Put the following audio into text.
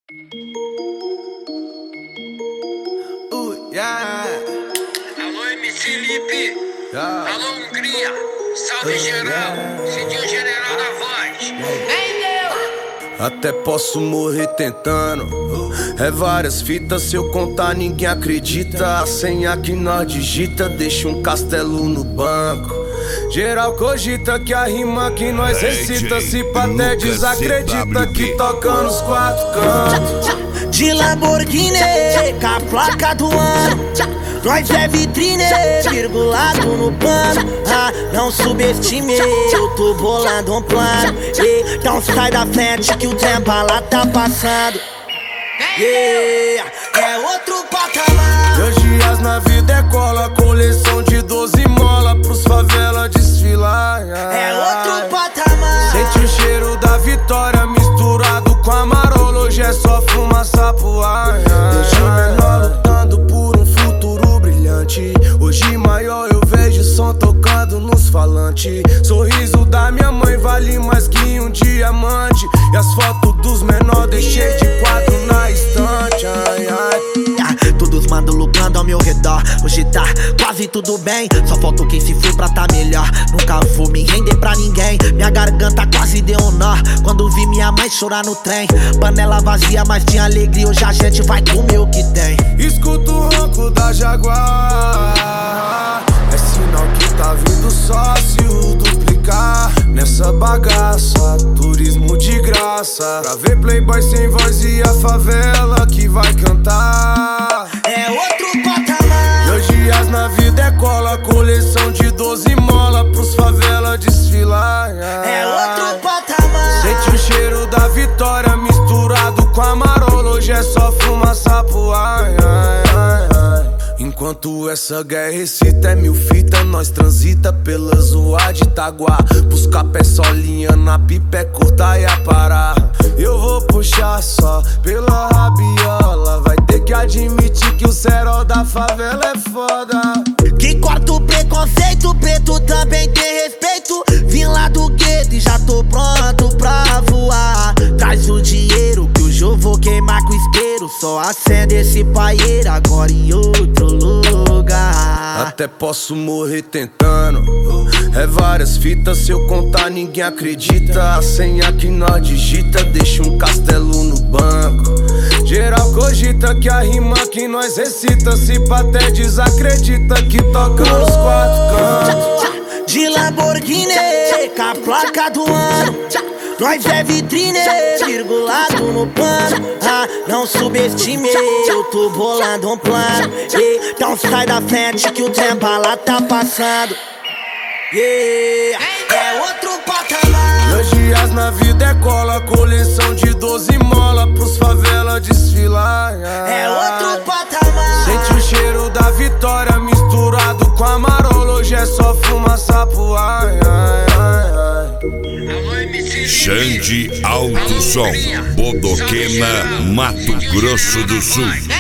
Yeah. Alô, MC Lipe. Yeah. Alô, Hungria. Salve geral. Cidinho General da Voz. Vem, Deus. Até posso morrer tentando. É várias fitas, se eu contar ninguém acredita. A senha que nós digita deixa um castelo no banco. Geral cogita que a rima que nós recita, se pá até desacredita que toca nos quatro cantos. De Lamborghini, com a placa do ano, nós é vitrine, virgulado no pano. Ah, não subestime, eu tô bolando um plano. Então sai da frente que o trem bala tá passando. Yeah, é outro patamar. 2 dias na vida é cola, coleção de 12 mola pros favela desfilar. É outro patamar. Sente o cheiro da vitória misturado com a marola, hoje é só fumaça pro ar. Deixa o menor lutando por um futuro brilhante. Hoje maior eu vejo som tocando nos falantes. Sorriso da minha mãe vale mais que um diamante. E as fotos dos menor deixei de quadro na estante. Ai, ai. Todos mandam lucrando ao meu redor. Hoje tá quase tudo bem, só falta quem se foi pra tá melhor. Nunca vou me render pra ninguém. Minha garganta quase deu um nó quando vi minha mãe chorar no trem. Panela vazia, mas tinha alegria. Hoje a gente vai comer o que tem. Escuto o ronco da Jaguar, é sinal que tá vindo sócio duplicar. Nessa bagaça, turismo de graça, pra ver playboy sem voz e a favela que vai cantar. É outro patamar. 2 dias na vida é cola, coleção de 12 mola pros favela desfilar. É outro patamar. Sente o cheiro da vitória misturado com a marola, hoje é só fumaça pro ar. Enquanto essa guerra excita, é 1000 fita, nós transita pela zoa de Itaguá. Buscar pé solinha na pipa é curta e a parar. Eu vou puxar só pela rabiola, vai ter que admitir que o cerol da favela é foda. Que corta o preconceito, preto também tem respeito. Vim lá do gueto e já tô pronto pra voar. Traz o dinheiro que hoje eu vou queimar com isqueiro. Só acende esse paieiro agora em outro lugar. Até posso morrer tentando. É várias fitas, se eu contar ninguém acredita. A senha que nós digita deixa um castelo no banco. Geral cogita que a rima que nós recita, se pá até desacredita que toca nos quatro cantos. De Lamborghini, com a placa do ano, nós é vitrine, virgulado no pano. Ah, não subestime, eu tô bolando um plano. Então sai da frente que o trem bala tá passando. Yeah, é outro patamar. 2 dias na vida é cola, coleção de 12 mola pros favela desfilar. É outro patamar. Sente o cheiro da vitória misturado com a marola, hoje é só fumaça pro ar. Alô, MC Lipe. Xande Alto Som, Bodoquena, Mato Grosso do Sul.